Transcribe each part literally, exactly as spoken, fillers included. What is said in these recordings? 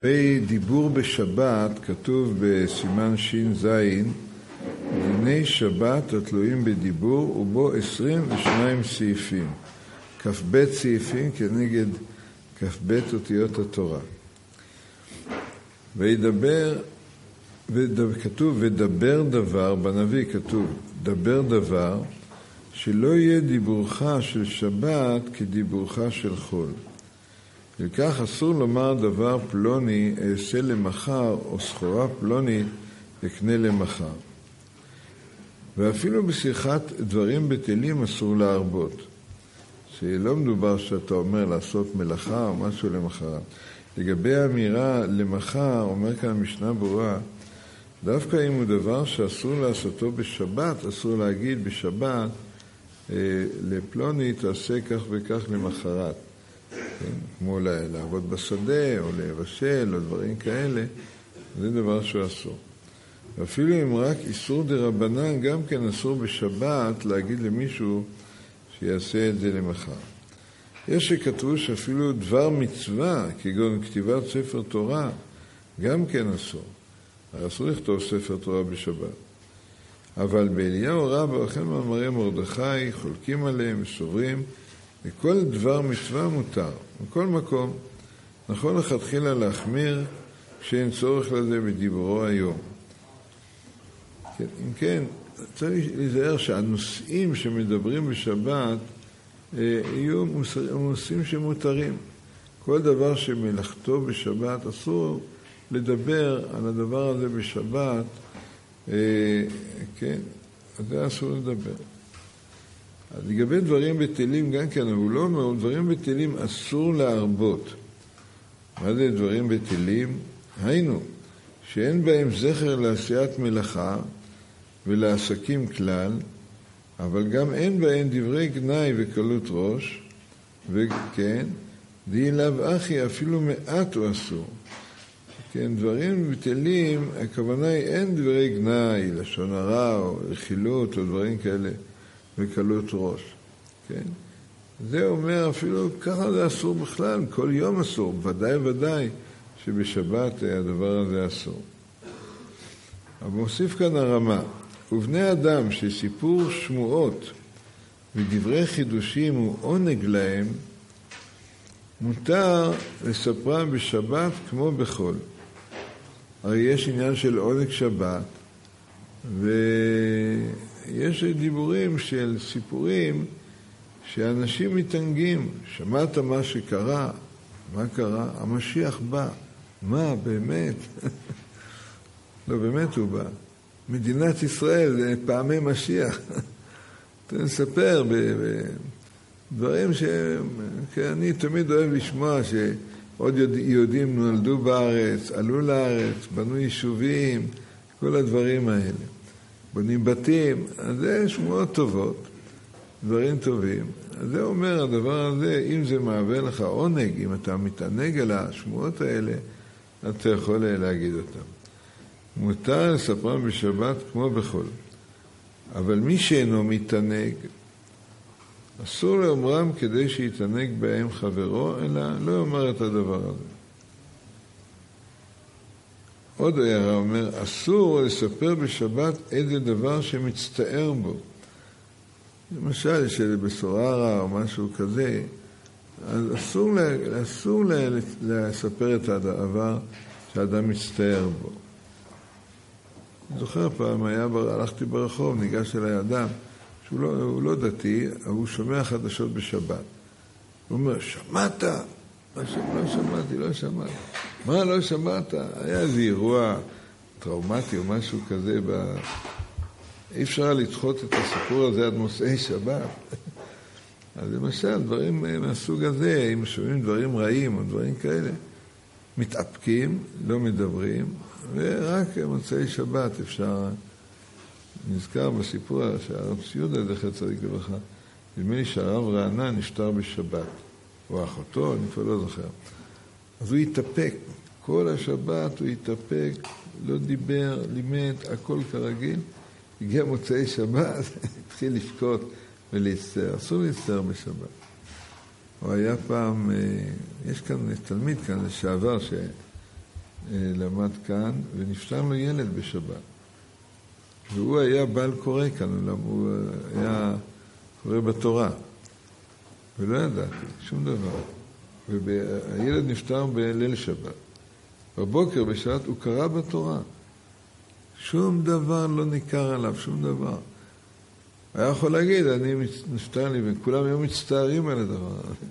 בדיבור בשבת כתוב בסימן שין זין, דיני שבת התלויים בדיבור ובו עשרים ושניים סעיפים, כ"ב סעיפים כנגד כ"ב אותיות התורה. וידבר, ודבר, כתוב ודבר דבר, בנביא כתוב דבר דבר, שלא יהיה דיבורך של שבת כדיבורך של חול. וכך אסור לומר דבר פלוני אעשה למחר, או סחורה פלונית אקנה למחר. ואפילו בשיחת דברים בטלים אסור להרבות. שלא מדובר שאתה אומר לעשות מלאכה או משהו למחרת. לגבי האמירה למחר, אומר כאן המשנה ברורה, דווקא אם הוא דבר שאסור לעשותו בשבת, אסור להגיד בשבת, אה, לפלוני תעשה כך וכך למחרת. כן? כמו לעבוד בשדה או לבשל או דברים כאלה, זה דבר שהוא אסור. ואפילו אם רק איסור דרבנן, גם כן אסור בשבת להגיד למישהו שיעשה את זה למחר. יש שכתבו שאפילו דבר מצווה, כגון כתיבת ספר תורה, גם כן אסור. אסור לכתוב ספר תורה בשבת. אבל באליהו רבה וכן מאמרי מרדכי חולקים עליהם וסוברים, וכל דבר מצווה מותר, בכל מקום. נכון לכתחילה להחמיר כשאין צורך לזה בדיבורו היום. כן, אם כן, צריך להיזהר שהנושאים שמדברים בשבת אה, יהיו נושאים שמותרים. כל דבר שמלאכתו בשבת, אסור לדבר על הדבר הזה בשבת, אה, כן, אז זה אסור לדבר. אז לגבי דברים בטלים גם כן, אבל לא אומר, דברים בטלים אסור להרבות. מה זה דברים בטלים? היינו, שאין בהם זכר לעשיית מלאכה ולעסקים כלל, אבל גם אין בהם דברי גנאי וקלות ראש, וכן, די לאו אחי, אפילו מעט הוא אסור. כן, דברים בטלים, הכוונה היא אין דברי גנאי, לשון הרע או רכילות או דברים כאלה, וקלות ראש, כן? זה אומר אפילו ככה זה אסור בכלל, כל יום אסור, ודאי ודאי שבשבת הדבר הזה אסור. אבל מוסיף כאן הרמה, ובני אדם שסיפור שמועות ודברי חידושים הוא עונג להם, מותר לספרם בשבת כמו בחול. הרי יש עניין של עונג שבת, ויש דיבורים של סיפורים שאנשים מתענגים. שמעת מה שקרה? מה קרה? המשיח בא. מה, באמת? לא, באמת הוא בא. מדינת ישראל זה פעמי משיח. אתה נספר בדברים שאני תמיד אוהב לשמוע, שעוד יהודים נולדו בארץ, עלו לארץ, בנו יישובים, כל הדברים האלה. בונים בתים, אז זה שמועות טובות, דברים טובים. אז זה אומר, הדבר הזה, אם זה מהווה לך עונג, אם אתה מתענג על השמועות האלה, אתה יכול להגיד אותם. מותר לספרם בשבת כמו בחול. אבל מי שאינו מתענג, אסור לאומרם כדי שיתענג בהם חברו, אלא לא יאמר את הדבר הזה. עוד הערה אומר, אסור לספר בשבת איזה דבר שמצטער בו. למשל, שבשורה רע או משהו כזה, אז אסור, אסור לספר את הדבר שהאדם מצטער בו. אני זוכר פעם, היה, הלכתי ברחוב, ניגש אליי אדם, שהוא לא, הוא לא דתי, הוא שומע חדשות בשבת. הוא אומר, שמעת? מה ש... לא שמעתי, לא שמעתי. מה לא שמעת? היה איזה אירוע טראומטי או משהו כזה. ב... אי אפשר לדחות את הסיפור הזה עד מוצאי שבת. אז למשל, דברים מהסוג הזה, אם שומעים דברים רעים או דברים כאלה, מתאפקים, לא מדברים, ורק מוצאי שבת אפשר... נזכר בסיפור שהרב ציודה, זכר צדיק לברכה, נדמה לי שהרב רענן נפטר בשבת. או אחותו, אני כבר לא זוכר. אז הוא התאפק, כל השבת הוא התאפק, לא דיבר, לימד, הכל כרגיל. הגיע מוצאי שבת, התחיל לשקוט ולהצטער. אסור להצטער בשבת. הוא היה פעם, יש כאן תלמיד כאן לשעבר, למד כאן, ונפטר לו ילד בשבת. והוא היה בעל קורא כאן, הוא היה קורא בתורה. ולא ידעתי, שום דבר. והילד נפטר בליל שבת. בבוקר, בשבת, הוא קרא בתורה. שום דבר לא ניכר עליו, שום דבר. היה יכול להגיד, אני נפטר לי, וכולם היו מצטערים על הדבר הזה.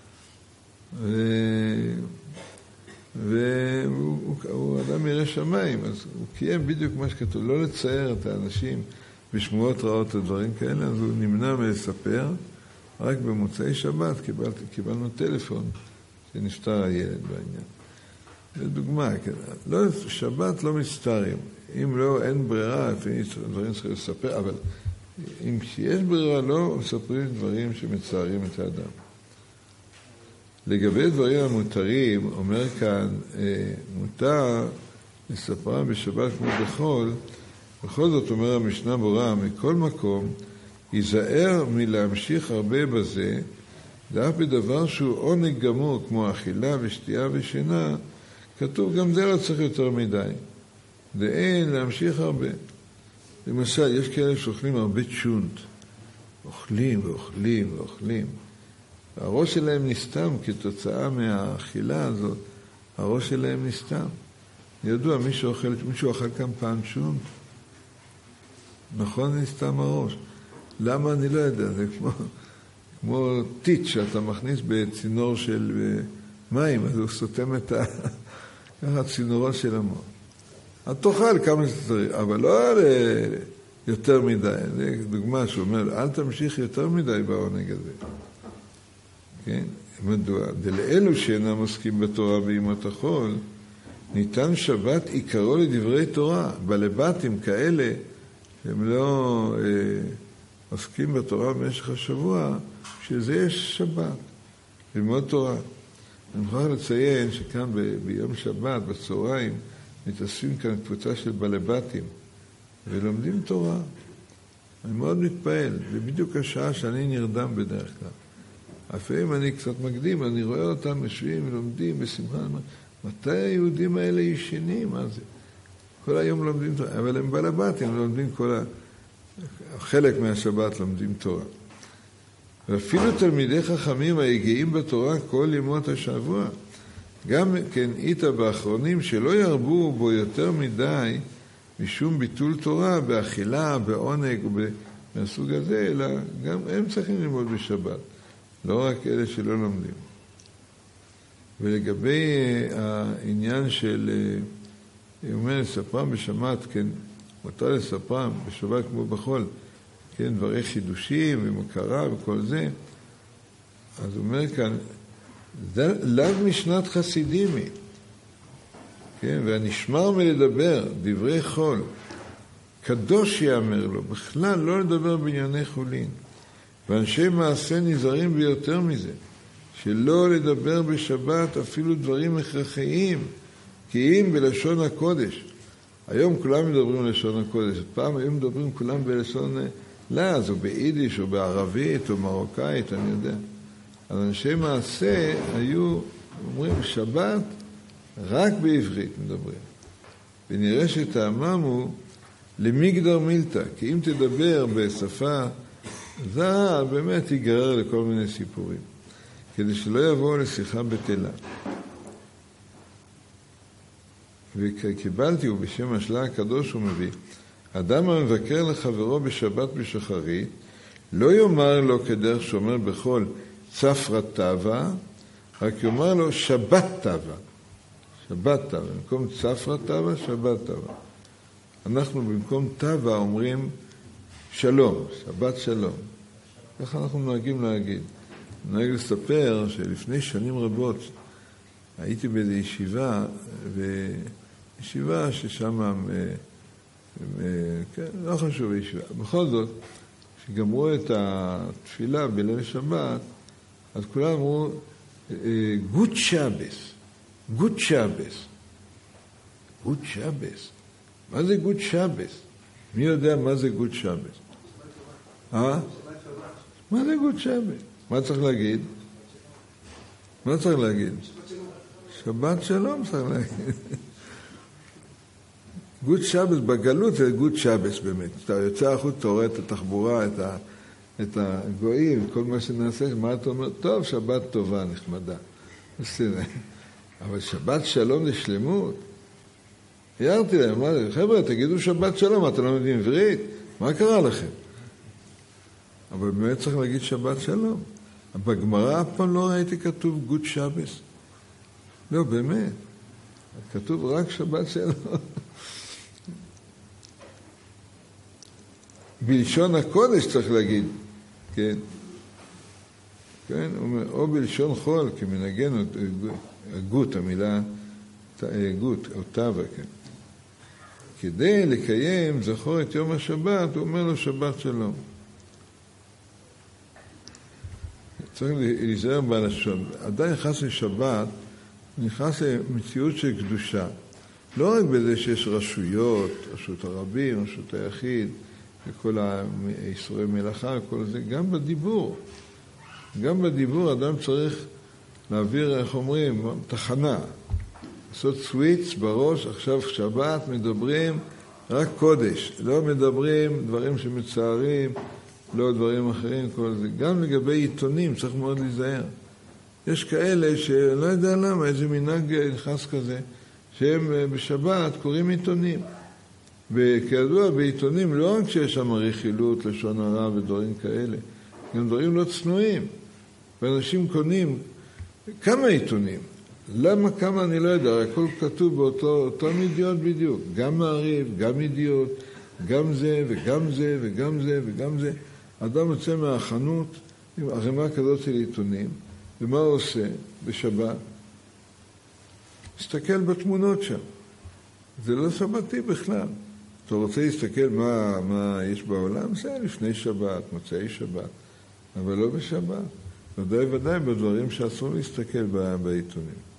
והוא הוא אדם ירא שמיים, אז הוא קיים בדיוק מה שכתוב, לא לצייר את האנשים בשמועות רעות או דברים כאלה, אז הוא נמנע מלספר. רק במוצאי שבת קיבלתי, קיבלנו טלפון שנפטר הילד בעניין. זו דוגמה, לא, שבת לא מצטערים. אם לא, אין ברירה, לפעמים דברים צריכים לספר, אבל אם יש ברירה, לא מספרים דברים שמצערים את האדם. לגבי דברים המותרים, אומר כאן, מותר לספרם בשבת כמו בחול, בכל זאת אומר המשנה ברורה, מכל מקום, ייזהר מלהמשיך הרבה בזה, דווקא בדבר שהוא עונג גמור, כמו אכילה ושתייה ושינה, כתוב גם זה לא צריך יותר מדי. ואין להמשיך הרבה. למשל, יש כאלה שאוכלים הרבה צ'ונט. אוכלים ואוכלים ואוכלים. הראש שלהם נסתם כתוצאה מהאכילה הזאת. הראש שלהם נסתם. ידוע, מישהו אוכל, מישהו אכל כאן פעם צ'ונט. נכון, נסתם הראש. למה? אני לא יודע. זה כמו, כמו טיט שאתה מכניס בצינור של מים, אז הוא סותם את ה... ככה צינורו של המוח. אז תאכל כמה שצריך, אבל לא על יותר מדי. זה דוגמה שאומר, אל תמשיך יותר מדי בעונג הזה. כן? מדוע? דלאלו שאינם עוסקים בתורה בימות החול, ניתן שבת עיקרו לדברי תורה. בלבטים כאלה, הם לא אה, עוסקים בתורה במשך השבוע, שזה יש שבת, ללמוד תורה. אני מוכרח לציין שכאן ב- ביום שבת, בצהריים, מתאספים כאן קבוצה של בלבטים, ולומדים תורה. אני מאוד מתפעל, זה בדיוק השעה שאני נרדם בדרך כלל. לפעמים אני קצת מקדים, אני רואה אותם משווים ולומדים בשמחה, מתי היהודים האלה ישנים? מה זה? כל היום לומדים תורה, אבל הם בלבטים, לומדים כל ה... חלק מהשבת לומדים תורה. ואפילו תלמידי חכמים היגעים בתורה כל ימות השבוע, גם כן איתה באחרונים שלא ירבו בו יותר מדי משום ביטול תורה, באכילה, בעונג ובסוג הזה, אלא גם הם צריכים ללמוד בשבת, לא רק אלה שלא לומדים. ולגבי העניין של, הוא אומר, לספרם בשבת, כן, מותר לספרם בשבת כמו בחול, כן, דברי חידושים ומקרה וכל זה, אז הוא אומר כאן, לאו משנת חסידים היא, כן, והנשמר מלדבר, דברי חול, קדוש יאמר לו, בכלל לא לדבר בענייני חולין, ואנשי מעשה נזהרים ביותר מזה, שלא לדבר בשבת אפילו דברים הכרחיים, כי אם בלשון הקודש, היום כולם מדברים בלשון הקודש, פעם היום מדברים כולם בלשון לעז, או ביידיש, או בערבית, או מרוקאית, אני יודע. אז אנשי מעשה היו אומרים שבת רק בעברית מדברים. ונראה שטעמם הוא למגדר מילתא, כי אם תדבר בשפה זרה, באמת ייגרר לכל מיני סיפורים, כדי שלא יבואו לשיחה בטלה. וקיבלתי, ובשם השלה הקדוש הוא מביא, אדם המבקר לחברו בשבת בשחרית, לא יאמר לו כדרך שאומר בכל צפרת טבע, רק יאמר לו שבת טבע. שבת טבע. במקום צפרת טבע, שבת טבע. אנחנו במקום טבע אומרים שלום, שבת שלום. ככה אנחנו נוהגים להגיד. נוהג לספר שלפני שנים רבות הייתי באיזו ישיבה, וישיבה ששם, כן, לא חשוב ישיבה. בכל זאת, כשגמרו את התפילה בליל שבת, אז כולם אמרו, גוד שבס, גוד שבס. גוד שבס. מה זה גוד שבס? מי יודע מה זה גוד שבס? אה? מה זה גוד שבס? מה צריך להגיד? מה צריך להגיד? שבת שלום צריך להגיד. גוד שבס בגלות זה גוד שבס באמת. אתה יוצא החוץ, אתה רואה את התחבורה, את, ה, את הגויים, כל מה שנעשה, מה אתה אומר? טוב, שבת טובה, נחמדה. בסדר. אבל שבת שלום לשלמות. הערתי להם, אמרתי, חבר'ה, תגידו שבת שלום, אתם לא יודעים עברית? מה קרה לכם? אבל באמת צריך להגיד שבת שלום. בגמרא אף פעם לא ראיתי כתוב גוד שבס. לא, באמת. כתוב רק שבת שלום. בלשון הקודש צריך להגיד, כן? כן? או בלשון חול, כמנגן הגות, המילה גות, או טבע, כן? כדי לקיים זכור את יום השבת, הוא אומר לו שבת שלום. צריך להיזהר בלשון. עדיין נכנס לשבת, נכנס למציאות של קדושה. לא רק בזה שיש רשויות, רשות הרבים, רשות היחיד, וכל הישרי מלאכה, כל זה, גם בדיבור. גם בדיבור אדם צריך להעביר, איך אומרים, תחנה. לעשות סוויץ בראש, עכשיו שבת מדברים רק קודש. לא מדברים דברים שמצערים, לא דברים אחרים, כל זה. גם לגבי עיתונים צריך מאוד להיזהר. יש כאלה שלא יודע למה, איזה מנהג נכנס כזה, שהם בשבת קוראים עיתונים. וכידוע בעיתונים לא רק שיש שם רכילות, לשון הרע ודברים כאלה, גם דברים לא צנועים. ואנשים קונים כמה עיתונים. למה כמה אני לא יודע, הכל כתוב באותו ידיעות בדיוק. גם מעריב, גם ידיעות, גם זה וגם זה וגם זה וגם זה. אדם יוצא מהחנות עם ערימה כזאת של עיתונים, ומה הוא עושה בשבת? מסתכל בתמונות שם. זה לא שבתי בכלל. אתה רוצה להסתכל מה, מה יש בעולם? זה לפני שבת, מוצאי שבת, אבל לא בשבת. ודאי ודאי בדברים שאסור להסתכל בעיתונים.